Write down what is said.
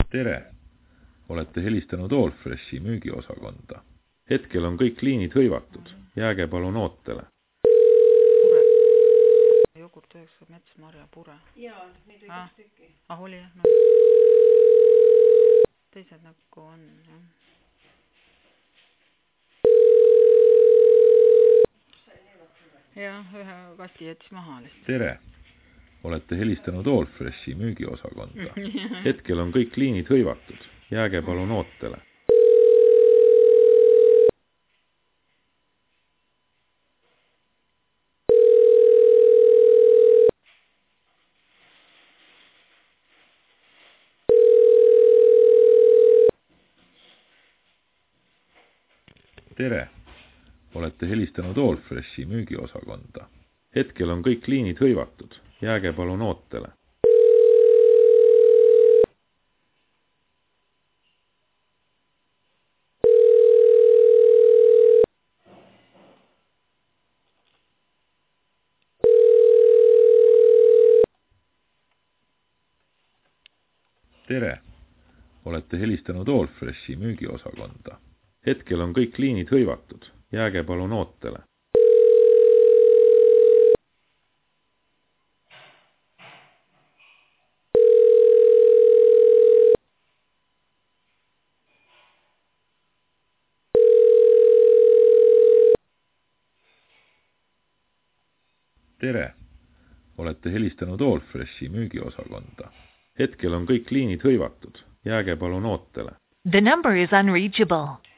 Tere! Olete helistanud Allfreshi müügiosakonda. Hetkel on kõik liinid hõivatud. Jääge palun ootele. Jogurt 9 metsmarja pure. Jaa, neid oli 2 tükki. Oli jah. Teised nagu on, jah. Jah, ühe kasti jättis maha lihtsalt. Tere! Olete helistanud Allfreshi müügiosakonda. Hetkel on kõik liinid hõivatud. Jääge palun ootele. Tere! Olete helistanud Allfreshi müügiosakonda. Hetkel on kõik liinid hõivatud. Jääge palun ootele. Tere! Olete helistanud Allfreshi müügiosakonda. Hetkel on kõik liinid hõivatud. Jääge palun ootele. Tere! Olete helistanud Allfreshi müügiosakonda. Hetkel on kõik liinid hõivatud. Jääge palun ootele. The number is unreachable.